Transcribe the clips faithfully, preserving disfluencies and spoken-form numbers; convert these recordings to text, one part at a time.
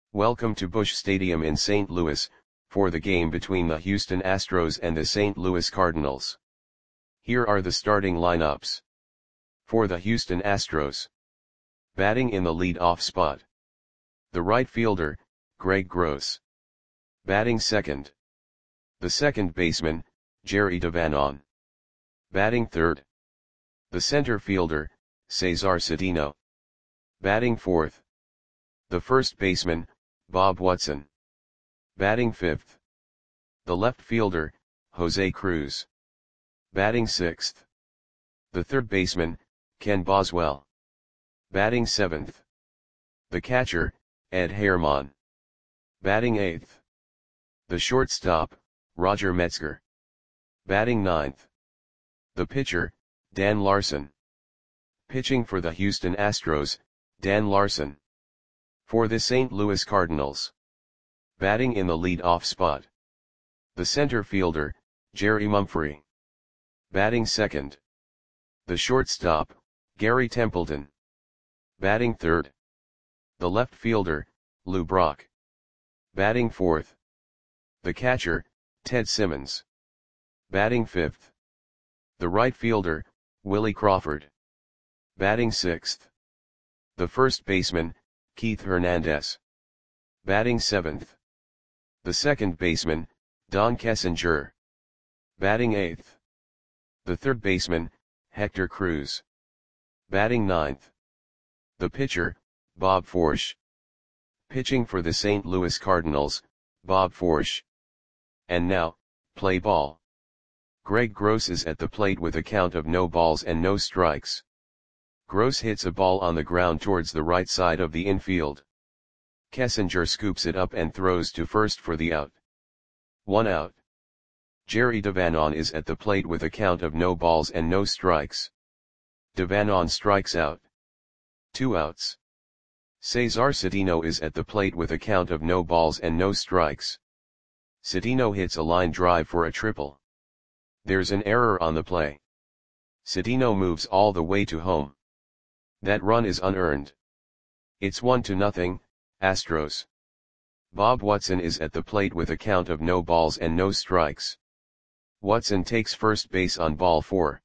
Welcome to Busch Stadium in Saint Louis, for the game between the Houston Astros and the Saint Louis Cardinals. Here are the starting lineups. For the Houston Astros. Batting in the lead-off spot. The right fielder, Greg Gross. Batting second. The second baseman, Jerry DeVanon. Batting third. The center fielder, Cesar Cedeno. Batting fourth. The first baseman, Bob Watson. Batting fifth. The left fielder, Jose Cruz. Batting sixth. The third baseman, Ken Boswell. Batting seventh. The catcher, Ed Herman. Batting eighth. The shortstop, Roger Metzger. Batting ninth. The pitcher, Dan Larson. Pitching for the Houston Astros, Dan Larson. For the Saint Louis Cardinals. Batting in the lead-off spot. The center fielder, Jerry Mumphrey. Batting second. The shortstop, Gary Templeton. Batting third. The left fielder, Lou Brock. Batting fourth. The catcher, Ted Simmons. Batting fifth. The right fielder, Willie Crawford. Batting sixth. The first baseman, Keith Hernandez. Batting seventh. The second baseman, Don Kessinger. Batting eighth. The third baseman, Hector Cruz. Batting ninth. The pitcher, Bob Forsch. Pitching for the Saint Louis Cardinals, Bob Forsch. And now, play ball. Greg Gross is at the plate with a count of no balls and no strikes. Gross hits a ball on the ground towards the right side of the infield. Kessinger scoops it up and throws to first for the out. One out. Jerry DeVanon is at the plate with a count of no balls and no strikes. DeVanon strikes out. Two outs. Cesar Cedeno is at the plate with a count of no balls and no strikes. Cedeno hits a line drive for a triple. There's an error on the play. Cedeno moves all the way to home. That run is unearned. It's one to nothing, Astros. Bob Watson is at the plate with a count of no balls and no strikes. Watson takes first base on ball four.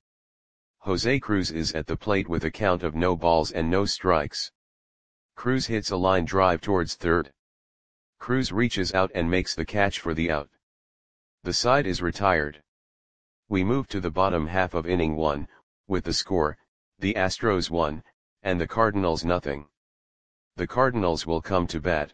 Jose Cruz is at the plate with a count of no balls and no strikes. Cruz hits a line drive towards third. Cruz reaches out and makes the catch for the out. The side is retired. We move to the bottom half of inning one, with the score, the Astros one, and the Cardinals nothing. The Cardinals will come to bat.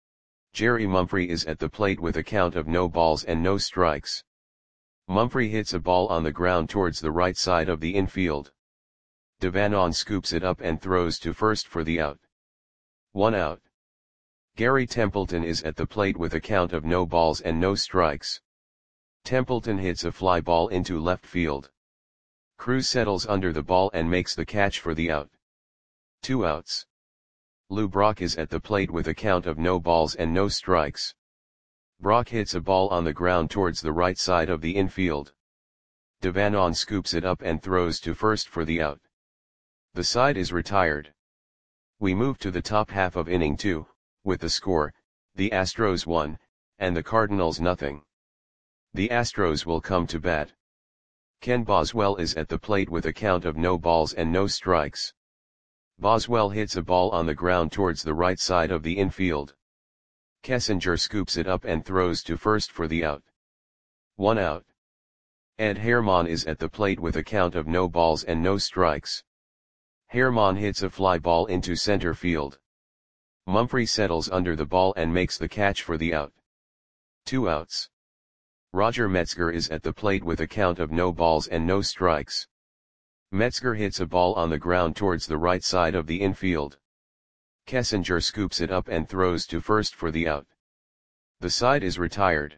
Jerry Mumphrey is at the plate with a count of no balls and no strikes. Mumphrey hits a ball on the ground towards the right side of the infield. DeVanon scoops it up and throws to first for the out. One out. Gary Templeton is at the plate with a count of no balls and no strikes. Templeton hits a fly ball into left field. Cruz settles under the ball and makes the catch for the out. Two outs. Lou Brock is at the plate with a count of no balls and no strikes. Brock hits a ball on the ground towards the right side of the infield. DeVanon scoops it up and throws to first for the out. The side is retired. We move to the top half of inning two, with the score, the Astros one, and the Cardinals nothing. The Astros will come to bat. Ken Boswell is at the plate with a count of no balls and no strikes. Boswell hits a ball on the ground towards the right side of the infield. Kessinger scoops it up and throws to first for the out. One out. Ed Herman is at the plate with a count of no balls and no strikes. Herman hits a fly ball into center field. Mumphrey settles under the ball and makes the catch for the out. Two outs. Roger Metzger is at the plate with a count of no balls and no strikes. Metzger hits a ball on the ground towards the right side of the infield. Kessinger scoops it up and throws to first for the out. The side is retired.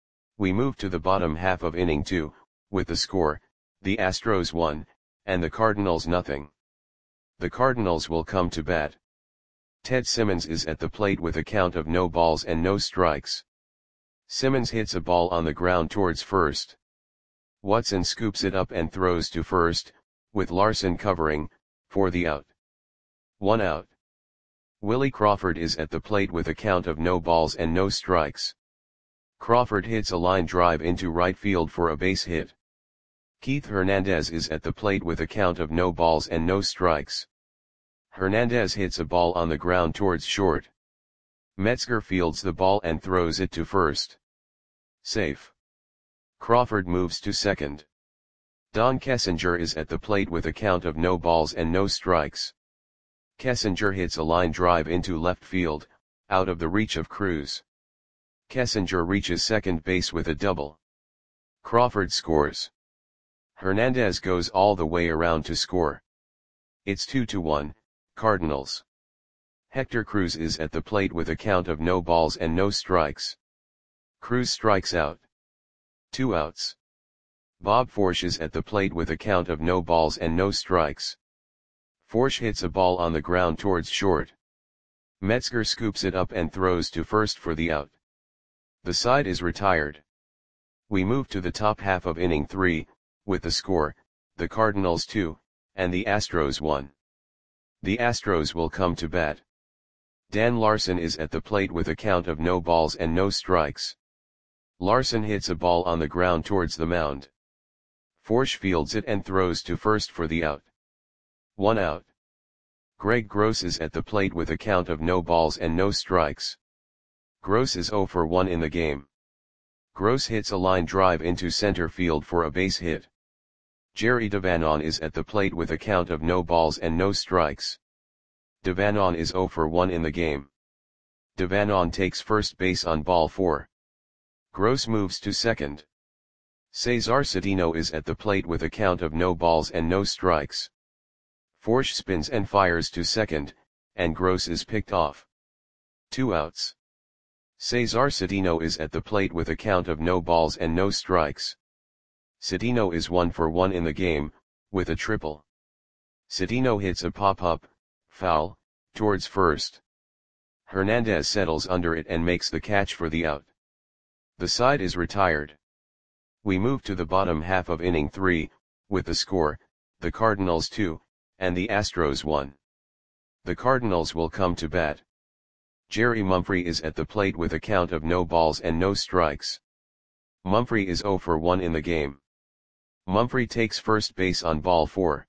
We move to the bottom half of inning two, with the score, the Astros one, and the Cardinals nothing. The Cardinals will come to bat. Ted Simmons is at the plate with a count of no balls and no strikes. Simmons hits a ball on the ground towards first. Watson scoops it up and throws to first, with Larson covering, for the out. One out. Willie Crawford is at the plate with a count of no balls and no strikes. Crawford hits a line drive into right field for a base hit. Keith Hernandez is at the plate with a count of no balls and no strikes. Hernandez hits a ball on the ground towards short. Metzger fields the ball and throws it to first. Safe. Crawford moves to second. Don Kessinger is at the plate with a count of no balls and no strikes. Kessinger hits a line drive into left field, out of the reach of Cruz. Kessinger reaches second base with a double. Crawford scores. Hernandez goes all the way around to score. It's two to one, Cardinals. Hector Cruz is at the plate with a count of no balls and no strikes. Cruz strikes out. Two outs. Bob Forsch is at the plate with a count of no balls and no strikes. Forsch hits a ball on the ground towards short. Metzger scoops it up and throws to first for the out. The side is retired. We move to the top half of inning three, with the score, the Cardinals two, and the Astros one. The Astros will come to bat. Dan Larson is at the plate with a count of no balls and no strikes. Larson hits a ball on the ground towards the mound. Forsch fields it and throws to first for the out. One out. Greg Gross is at the plate with a count of no balls and no strikes. Gross is oh for one in the game. Gross hits a line drive into center field for a base hit. Jerry Devanon is at the plate with a count of no balls and no strikes. Devanon is oh for one in the game. Devanon takes first base on ball four. Gross moves to second. Cesar Cedeno is at the plate with a count of no balls and no strikes. Forsch spins and fires to second, and Gross is picked off. Two outs. Cesar Cedeno is at the plate with a count of no balls and no strikes. Cedeno is one for one in the game, with a triple. Cedeno hits a pop-up, foul, towards first. Hernandez settles under it and makes the catch for the out. The side is retired. We move to the bottom half of inning three, with the score, the Cardinals two, and the Astros one. The Cardinals will come to bat. Jerry Mumphrey is at the plate with a count of no balls and no strikes. Mumphrey is oh for one in the game. Mumphrey takes first base on ball four.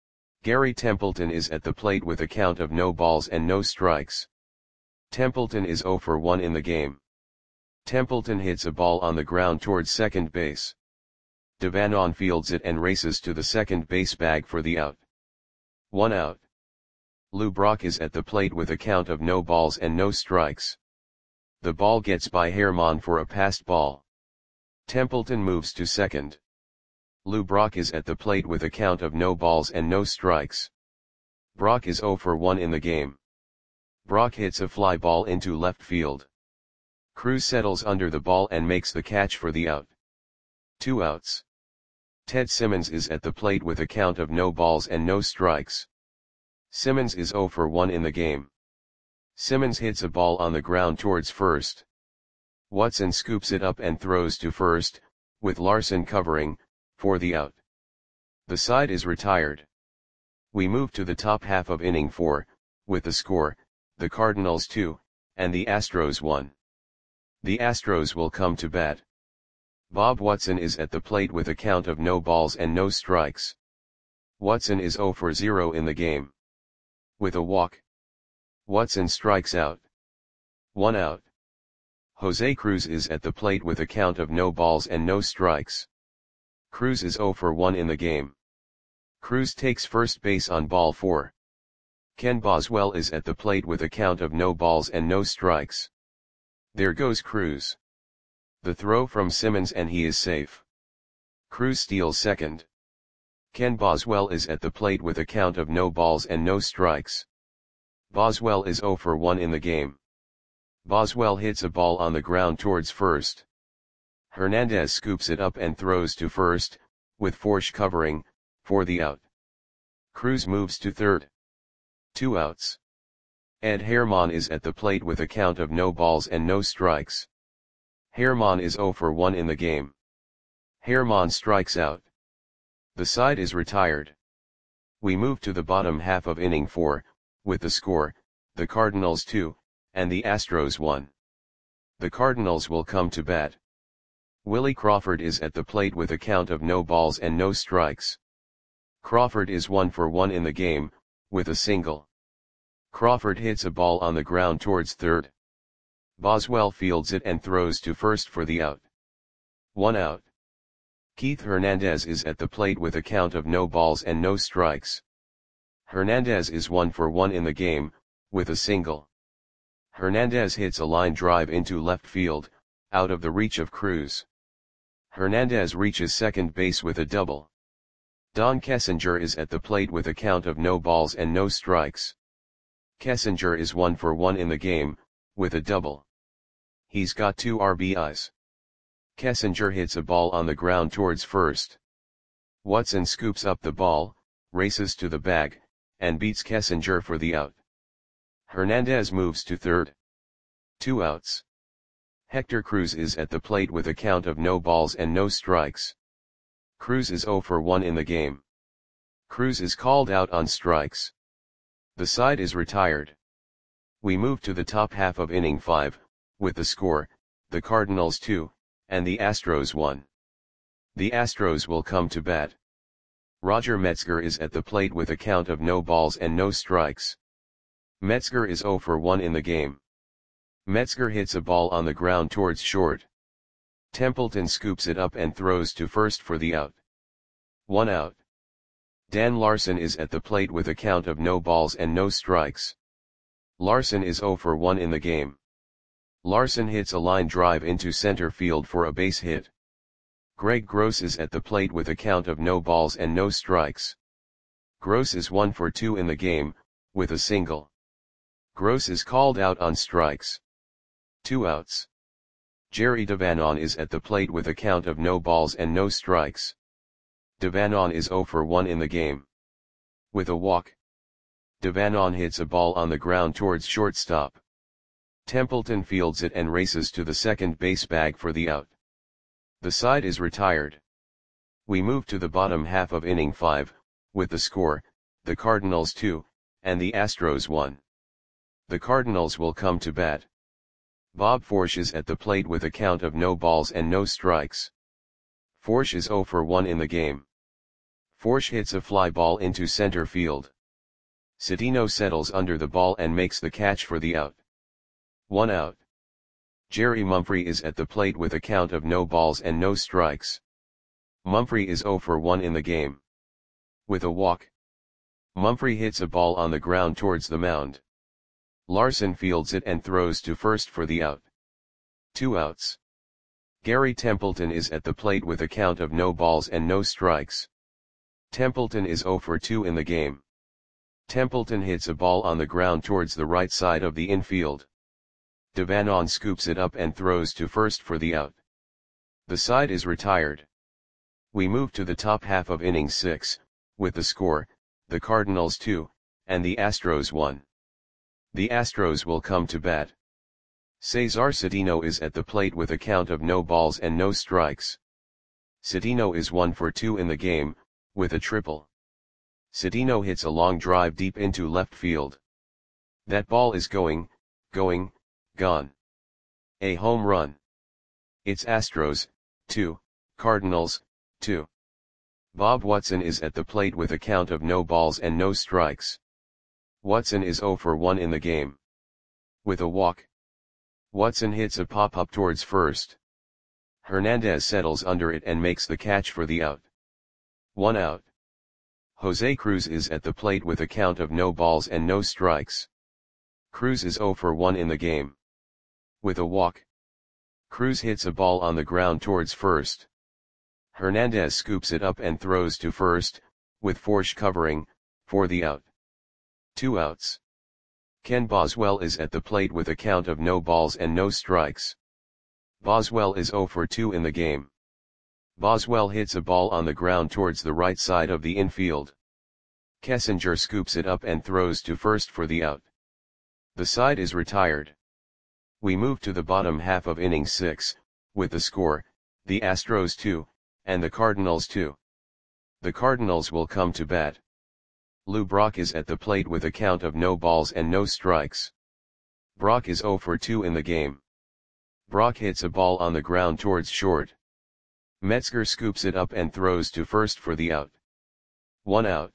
Gary Templeton is at the plate with a count of no balls and no strikes. Templeton is oh for one in the game. Templeton hits a ball on the ground towards second base. Devanon fields it and races to the second base bag for the out. One out. Lou Brock is at the plate with a count of no balls and no strikes. The ball gets by Herman for a passed ball. Templeton moves to second. Lou Brock is at the plate with a count of no balls and no strikes. Brock is oh for one in the game. Brock hits a fly ball into left field. Cruz settles under the ball and makes the catch for the out. Two outs. Ted Simmons is at the plate with a count of no balls and no strikes. Simmons is oh for one in the game. Simmons hits a ball on the ground towards first. Watson scoops it up and throws to first, with Larson covering, for the out. The side is retired. We move to the top half of inning four, with the score, the Cardinals two, and the Astros one. The Astros will come to bat. Bob Watson is at the plate with a count of no balls and no strikes. Watson is oh for zero in the game. With a walk. Watson strikes out. One out. Jose Cruz is at the plate with a count of no balls and no strikes. Cruz is oh for one in the game. Cruz takes first base on ball four. Ken Boswell is at the plate with a count of no balls and no strikes. There goes Cruz. The throw from Simmons and he is safe. Cruz steals second. Ken Boswell is at the plate with a count of no balls and no strikes. Boswell is oh for one in the game. Boswell hits a ball on the ground towards first. Hernandez scoops it up and throws to first, with Forsch covering, for the out. Cruz moves to third. Two outs. Ed Herman is at the plate with a count of no balls and no strikes. Herman is oh for one in the game. Herman strikes out. The side is retired. We move to the bottom half of inning four, with the score, the Cardinals two, and the Astros one. The Cardinals will come to bat. Willie Crawford is at the plate with a count of no balls and no strikes. Crawford is one for one in the game, with a single. Crawford hits a ball on the ground towards third. Boswell fields it and throws to first for the out. One out. Keith Hernandez is at the plate with a count of no balls and no strikes. Hernandez is one for one in the game, with a single. Hernandez hits a line drive into left field, out of the reach of Cruz. Hernandez reaches second base with a double. Don Kessinger is at the plate with a count of no balls and no strikes. Kessinger is one for one in the game, with a double. He's got two R B Is. Kessinger hits a ball on the ground towards first. Watson scoops up the ball, races to the bag, and beats Kessinger for the out. Hernandez moves to third. Two outs. Hector Cruz is at the plate with a count of no balls and no strikes. Cruz is zero for one in the game. Cruz is called out on strikes. The side is retired. We move to the top half of inning five, with the score, the Cardinals two, and the Astros one. The Astros will come to bat. Roger Metzger is at the plate with a count of no balls and no strikes. Metzger is zero for one in the game. Metzger hits a ball on the ground towards short. Templeton scoops it up and throws to first for the out. One out. Dan Larson is at the plate with a count of no balls and no strikes. Larson is zero for one in the game. Larson hits a line drive into center field for a base hit. Greg Gross is at the plate with a count of no balls and no strikes. Gross is one for two in the game, with a single. Gross is called out on strikes. Two outs. Jerry Devanon is at the plate with a count of no balls and no strikes. Devanon is zero for one in the game. With a walk. Devanon hits a ball on the ground towards shortstop. Templeton fields it and races to the second base bag for the out. The side is retired. We move to the bottom half of inning five, with the score, the Cardinals two, and the Astros one. The Cardinals will come to bat. Bob Forsch is at the plate with a count of no balls and no strikes. Forsch is zero for one in the game. Forsch hits a fly ball into center field. Cedeno settles under the ball and makes the catch for the out. One out. Jerry Mumphrey is at the plate with a count of no balls and no strikes. Mumphrey is zero for one in the game. With a walk. Mumphrey hits a ball on the ground towards the mound. Larson fields it and throws to first for the out. Two outs. Gary Templeton is at the plate with a count of no balls and no strikes. Templeton is zero for two in the game. Templeton hits a ball on the ground towards the right side of the infield. Devanon scoops it up and throws to first for the out. The side is retired. We move to the top half of inning six, with the score, the Cardinals two, and the Astros one. The Astros will come to bat. Cesar Cedeno is at the plate with a count of no balls and no strikes. Cedeno is one for two in the game, with a triple. Cedeno hits a long drive deep into left field. That ball is going, going, gone. A home run. It's Astros, two, Cardinals, two. Bob Watson is at the plate with a count of no balls and no strikes. Watson is zero for one in the game. With a walk. Watson hits a pop-up towards first. Hernandez settles under it and makes the catch for the out. One out. Jose Cruz is at the plate with a count of no balls and no strikes. Cruz is zero for one in the game. With a walk. Cruz hits a ball on the ground towards first. Hernandez scoops it up and throws to first, with Forsch covering, for the out. Two outs. Ken Boswell is at the plate with a count of no balls and no strikes. Boswell is zero for two in the game. Boswell hits a ball on the ground towards the right side of the infield. Kessinger scoops it up and throws to first for the out. The side is retired. We move to the bottom half of inning six, with the score, the Astros two, and the Cardinals two. The Cardinals will come to bat. Lou Brock is at the plate with a count of no balls and no strikes. Brock is zero for two in the game. Brock hits a ball on the ground towards short. Metzger scoops it up and throws to first for the out. One out.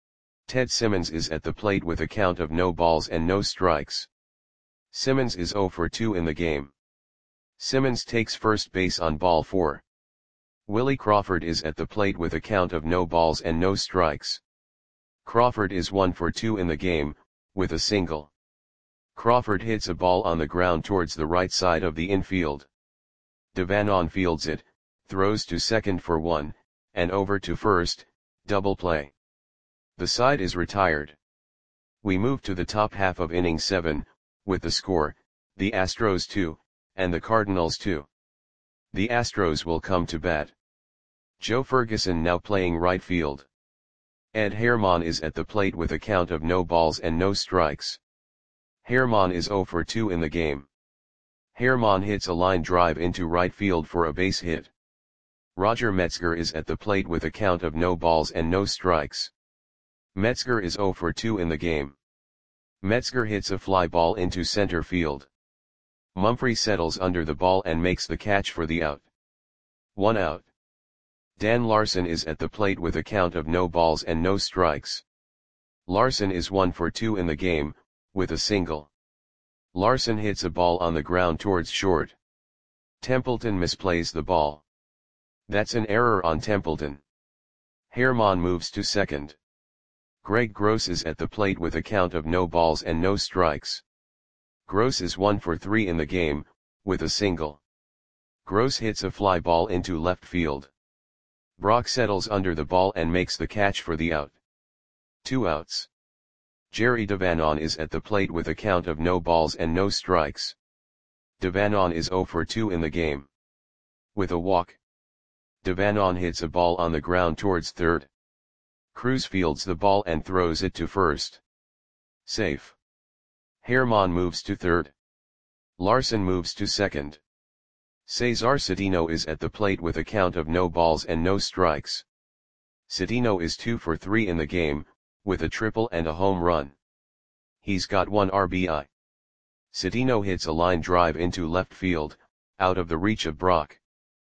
Ted Simmons is at the plate with a count of no balls and no strikes. Simmons is zero for two in the game. Simmons takes first base on ball four. Willie Crawford is at the plate with a count of no balls and no strikes. Crawford is one for two in the game, with a single. Crawford hits a ball on the ground towards the right side of the infield. Devanon fields it, throws to second for one, and over to first, double play. The side is retired. We move to the top half of inning seven, with the score, the Astros two, and the Cardinals two. The Astros will come to bat. Joe Ferguson now playing right field. Ed Herman is at the plate with a count of no balls and no strikes. Herman is zero for two in the game. Herman hits a line drive into right field for a base hit. Roger Metzger is at the plate with a count of no balls and no strikes. Metzger is zero for two in the game. Metzger hits a fly ball into center field. Mumphrey settles under the ball and makes the catch for the out. One out. Dan Larson is at the plate with a count of no balls and no strikes. Larson is one for two in the game, with a single. Larson hits a ball on the ground towards short. Templeton misplays the ball. That's an error on Templeton. Herman moves to second. Greg Gross is at the plate with a count of no balls and no strikes. Gross is one for three in the game, with a single. Gross hits a fly ball into left field. Brock settles under the ball and makes the catch for the out. Two outs. Jerry Devanon is at the plate with a count of no balls and no strikes. Devanon is zero for two in the game. With a walk. Devanon hits a ball on the ground towards third. Cruz fields the ball and throws it to first. Safe. Herman moves to third. Larson moves to second. Cesar Cedeno is at the plate with a count of no balls and no strikes. Cedeno is two for three in the game, with a triple and a home run. He's got one R B I. Cedeno hits a line drive into left field, out of the reach of Brock.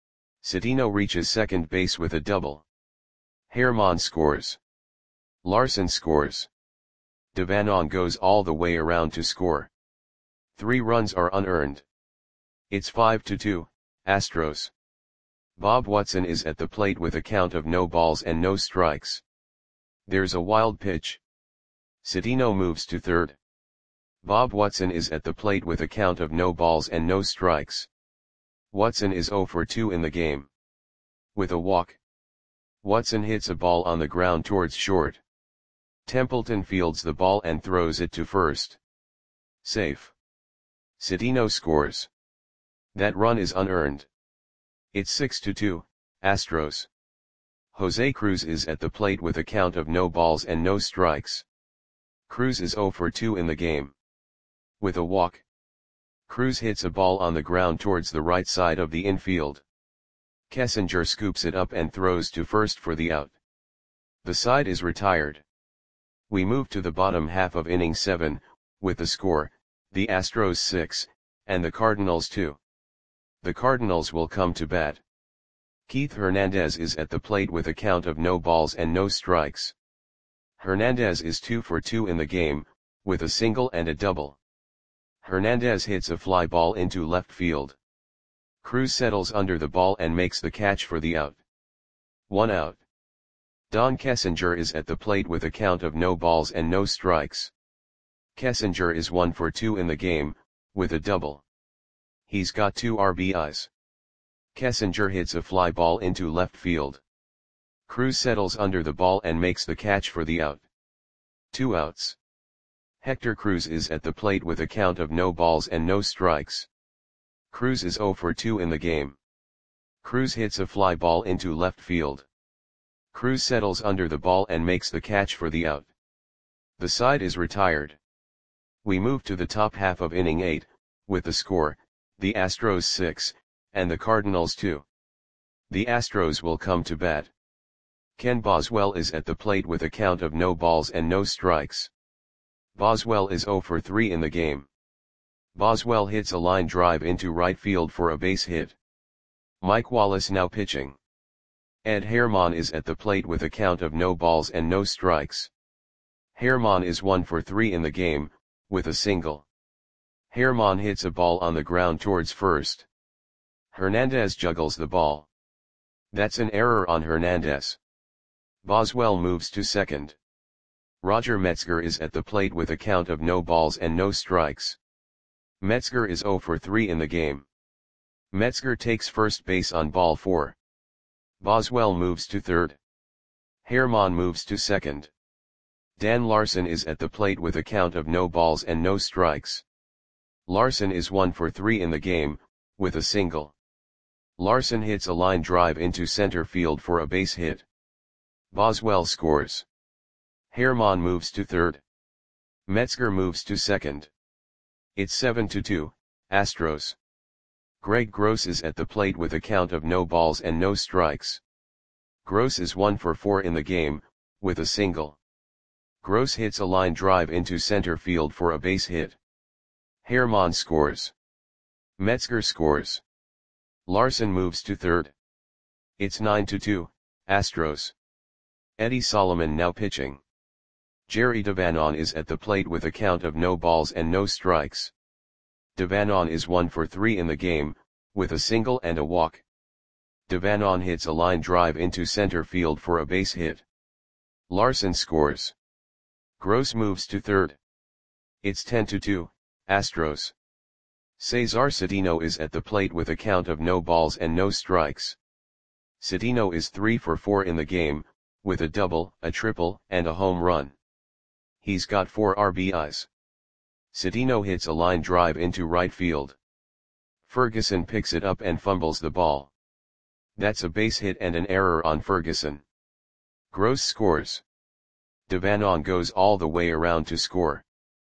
Cedeno reaches second base with a double. Herman scores. Larson scores. Devanon goes all the way around to score. Three runs are unearned. It's five to two, Astros. Bob Watson is at the plate with a count of no balls and no strikes. There's a wild pitch. Cedeno moves to third. Bob Watson is at the plate with a count of no balls and no strikes. Watson is zero for two in the game. With a walk. Watson hits a ball on the ground towards short. Templeton fields the ball and throws it to first. Safe. Cedeno scores. That run is unearned. It's six to two, Astros. Jose Cruz is at the plate with a count of no balls and no strikes. Cruz is zero for two in the game. With a walk. Cruz hits a ball on the ground towards the right side of the infield. Kessinger scoops it up and throws to first for the out. The side is retired. We move to the bottom half of inning seven, with the score, the Astros six, and the Cardinals two. The Cardinals will come to bat. Keith Hernandez is at the plate with a count of no balls and no strikes. Hernandez is two for two in the game, with a single and a double. Hernandez hits a fly ball into left field. Cruz settles under the ball and makes the catch for the out. One out. Don Kessinger is at the plate with a count of no balls and no strikes. Kessinger is one for two in the game, with a double. He's got two R B Is. Kessinger hits a fly ball into left field. Cruz settles under the ball and makes the catch for the out. Two outs. Hector Cruz is at the plate with a count of no balls and no strikes. Cruz is zero for two in the game. Cruz hits a fly ball into left field. Cruz settles under the ball and makes the catch for the out. The side is retired. We move to the top half of inning eight, with the score, the Astros six, and the Cardinals two. The Astros will come to bat. Ken Boswell is at the plate with a count of no balls and no strikes. Boswell is zero for three in the game. Boswell hits a line drive into right field for a base hit. Mike Wallace now pitching. Ed Herman is at the plate with a count of no balls and no strikes. Herman is one for three in the game, with a single. Herman hits a ball on the ground towards first. Hernandez juggles the ball. That's an error on Hernandez. Boswell moves to second. Roger Metzger is at the plate with a count of no balls and no strikes. Metzger is zero for three in the game. Metzger takes first base on ball four. Boswell moves to third. Herman moves to second. Dan Larson is at the plate with a count of no balls and no strikes. Larson is one for three in the game, with a single. Larson hits a line drive into center field for a base hit. Boswell scores. Herman moves to third. Metzger moves to second. It's seven to two, Astros. Greg Gross is at the plate with a count of no balls and no strikes. Gross is one for four in the game, with a single. Gross hits a line drive into center field for a base hit. Herman scores. Metzger scores. Larson moves to third. It's nine to two, Astros. Eddie Solomon now pitching. Jerry Devanon is at the plate with a count of no balls and no strikes. Devanon is one for three in the game, with a single and a walk. Devanon hits a line drive into center field for a base hit. Larson scores. Gross moves to third. It's ten to two, Astros. Cesar Cedeno is at the plate with a count of no balls and no strikes. Cedeno is three for four in the game, with a double, a triple, and a home run. He's got four R B Is. Cedeno hits a line drive into right field. Ferguson picks it up and fumbles the ball. That's a base hit and an error on Ferguson. Gross scores. Devanon goes all the way around to score.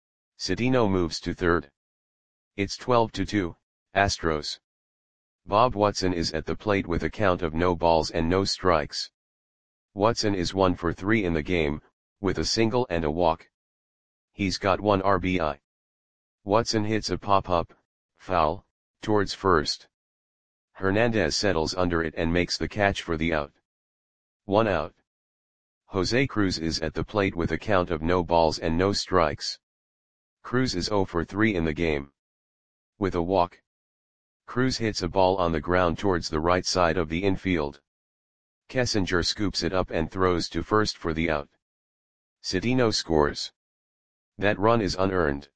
Cedeno moves to third. It's twelve to two, Astros. Bob Watson is at the plate with a count of no balls and no strikes. Watson is one for three in the game, with a single and a walk. He's got one R B I. Watson hits a pop-up, foul, towards first. Hernandez settles under it and makes the catch for the out. One out. Jose Cruz is at the plate with a count of no balls and no strikes. Cruz is zero for three in the game. With a walk. Cruz hits a ball on the ground towards the right side of the infield. Kessinger scoops it up and throws to first for the out. Cedeno scores. That run is unearned.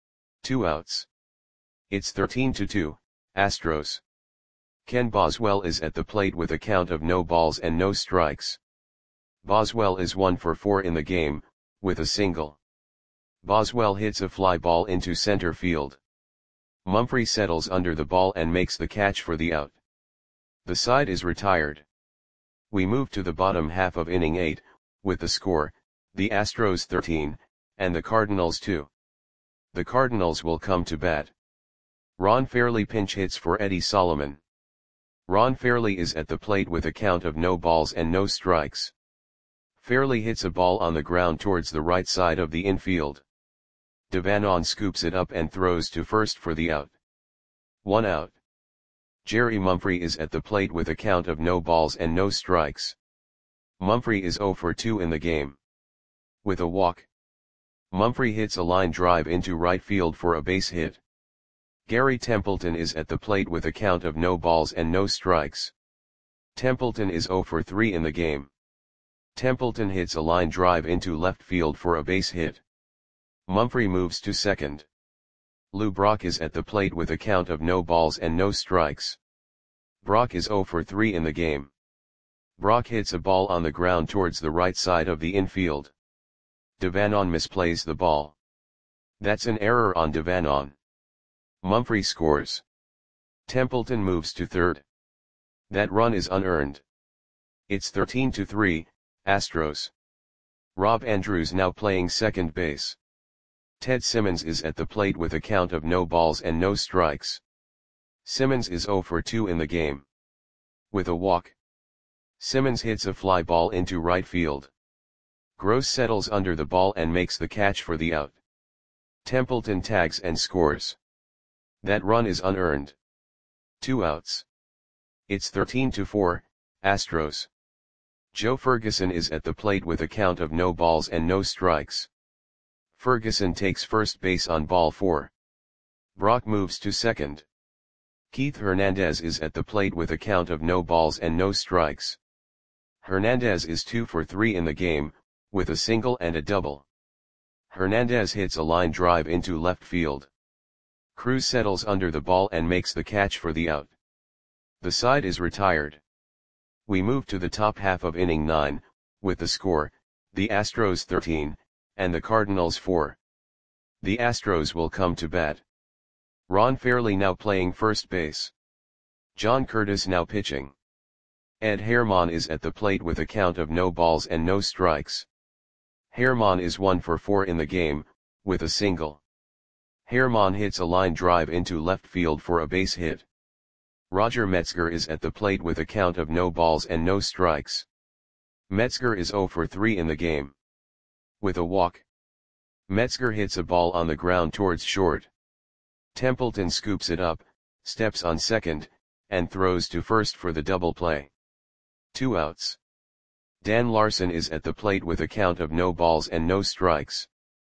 Two outs. It's thirteen to two, Astros. Ken Boswell is at the plate with a count of no balls and no strikes. Boswell is one for four in the game, with a single. Boswell hits a fly ball into center field. Mumphrey settles under the ball and makes the catch for the out. The side is retired. We move to the bottom half of inning eight, with the score, the Astros thirteen, and the Cardinals two. The Cardinals will come to bat. Ron Fairly pinch hits for Eddie Solomon. Ron Fairly is at the plate with a count of no balls and no strikes. Fairly hits a ball on the ground towards the right side of the infield. Devanon scoops it up and throws to first for the out. One out. Jerry Mumphrey is at the plate with a count of no balls and no strikes. Mumphrey is zero for two in the game. With a walk. Mumphrey hits a line drive into right field for a base hit. Gary Templeton is at the plate with a count of no balls and no strikes. Templeton is zero for three in the game. Templeton hits a line drive into left field for a base hit. Mumphrey moves to second. Lou Brock is at the plate with a count of no balls and no strikes. Brock is zero for three in the game. Brock hits a ball on the ground towards the right side of the infield. Devanon misplays the ball. That's an error on Devanon. Mumphrey scores. Templeton moves to third. That run is unearned. It's thirteen to three, Astros. Rob Andrews now playing second base. Ted Simmons is at the plate with a count of no balls and no strikes. Simmons is zero for two in the game. With a walk. Simmons hits a fly ball into right field. Gross settles under the ball and makes the catch for the out. Templeton tags and scores. That run is unearned. Two outs. It's thirteen to four, Astros. Joe Ferguson is at the plate with a count of no balls and no strikes. Ferguson takes first base on ball four. Brock moves to second. Keith Hernandez is at the plate with a count of no balls and no strikes. Hernandez is two for three in the game, with a single and a double. Hernandez hits a line drive into left field. Cruz settles under the ball and makes the catch for the out. The side is retired. We move to the top half of inning nine, with the score, the Astros thirteen, and the Cardinals four. The Astros will come to bat. Ron Fairly now playing first base. John Curtis now pitching. Ed Herman is at the plate with a count of no balls and no strikes. Herman is one for four in the game, with a single. Herman hits a line drive into left field for a base hit. Roger Metzger is at the plate with a count of no balls and no strikes. Metzger is zero for three in the game. With a walk. Metzger hits a ball on the ground towards short. Templeton scoops it up, steps on second, and throws to first for the double play. Two outs. Dan Larson is at the plate with a count of no balls and no strikes.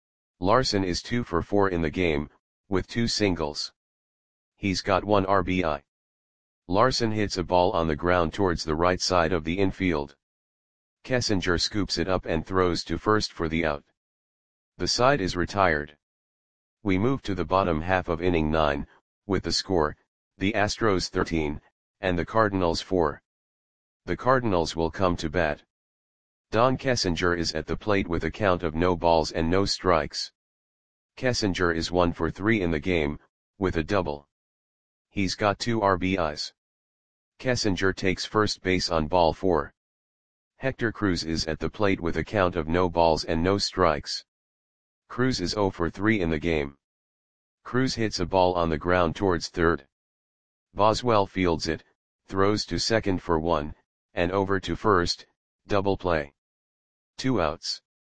Larson is two for four in the game, with two singles. He's got one R B I. Larson hits a ball on the ground towards the right side of the infield. Kessinger scoops it up and throws to first for the out. The side is retired. We move to the bottom half of inning nine, with the score, the Astros thirteen, and the Cardinals four. The Cardinals will come to bat. Don Kessinger is at the plate with a count of no balls and no strikes. Kessinger is one for three in the game, with a double. He's got two R B Is. Kessinger takes first base on ball four. Hector Cruz is at the plate with a count of no balls and no strikes. Cruz is zero for three in the game. Cruz hits a ball on the ground towards third. Boswell fields it, throws to second for one, and over to first, double play. Two outs.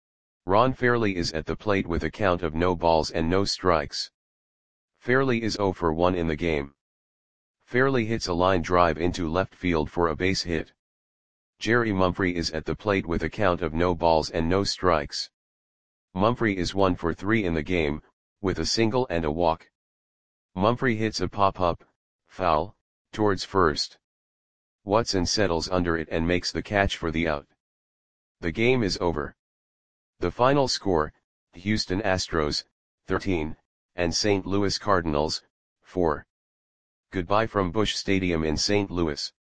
Ron Fairly is at the plate with a count of no balls and no strikes. Fairly is zero for one in the game. Fairly hits a line drive into left field for a base hit. Jerry Mumphrey is at the plate with a count of no balls and no strikes. Mumphrey is one for three in the game, with a single and a walk. Mumphrey hits a pop-up, foul, towards first. Watson settles under it and makes the catch for the out. The game is over. The final score, Houston Astros, thirteen, and Saint Louis Cardinals, four. Goodbye from Busch Stadium in Saint Louis.